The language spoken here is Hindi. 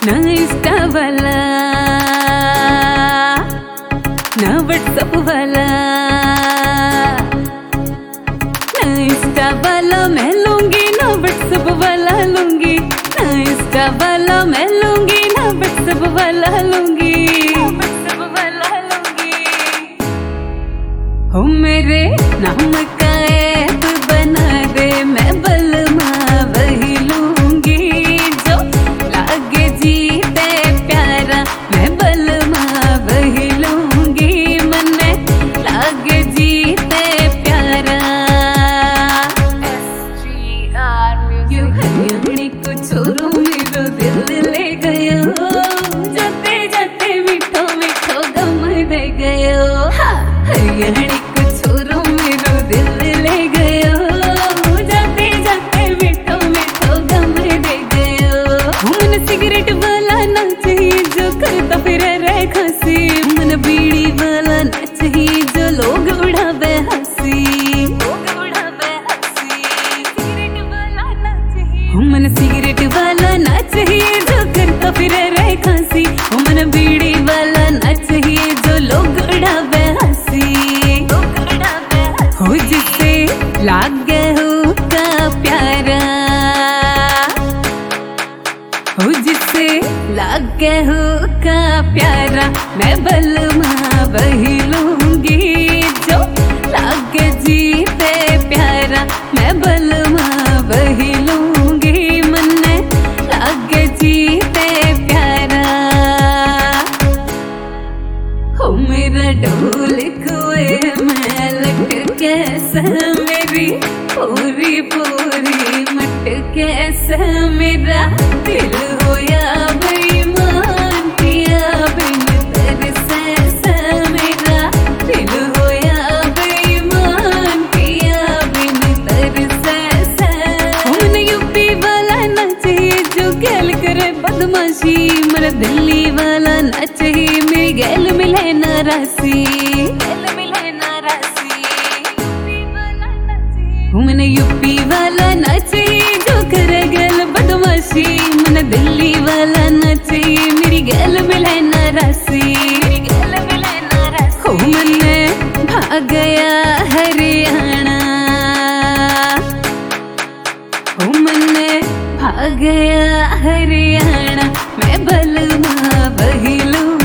ना इंस्टा वाला ना व्हाट्सएप वाला, ना इंस्टा वाला मैं लूंगी ना व्हाट्सएप वाला लूंगी, ना इंस्टा वाला मैं लूंगी ना व्हाट्सएप वाला लूंगी, व्हाट्सएप वाला लूंगी। हो मेरे नाम का ऐप बना दे, मैं बलमा वही लूंगी, जो लागे जीते प्यारा मैं बलमा वही लूंगी, मन्ने लागे जीते प्यारा। SGR Music हरियाणी को छोरो मेरो दिल ले गयो, जाते जाते मीठो मीठो गम दे गयो, हरियाणी को छोरो मेरो दिल ले गयो, जाते जाते मीठो मीठो गम दे गयो। मन सिगरेट वाला ना चाहिए जो करता फिर रहे खांसी, मन बीड़ी वाला ना चाहिए जो लोग उड़ावे हंसी, लोग उड़ावे हंसी। सिगरेट वाला ना चाहिए, मन सिगरेट वाला ना चाहिए जो करता फिर रहे खांसी, मन बीड़ी वाला ना चाहिए जो लोग उड़ावे हंसी, लोग उड़ावे हंसी। हो जिससे लागे हो का प्यारा, हो जिससे लागे हो का प्यारा मैं बलमा वही लूंगी, जो लागे जीते प्यारा मैं बलमा वही लूंगी, मन्ने लागे जीते प्यारा। हो मेरा ढोल कुए में लट कैसे मेरी पूरी पूरी मट कैसे मेरा दिल होया बेईमान पिया बिन तरसे से, मेरा दिल होया बेईमान पिया बिन तरसे से। मन यूपी वाला ना चाहिए जो गैल करे बदमाशी, मेरा दिल्ली वाला ना चाहिए मेरी गैल मिले ना राशि, गैल मिले ना राशि। मन यूपी वाला ना चाहिए जो करे गैल बदमाशी, मन दिल्ली वाला ना चाहिए मेरी गैल मिले ना राशि, मेरी गैल मिले ना राशि। हो मन्ने भाग गया हरियाणा, हो मन्ने भाग गया हरियाणा मैं बलमा वही लूं।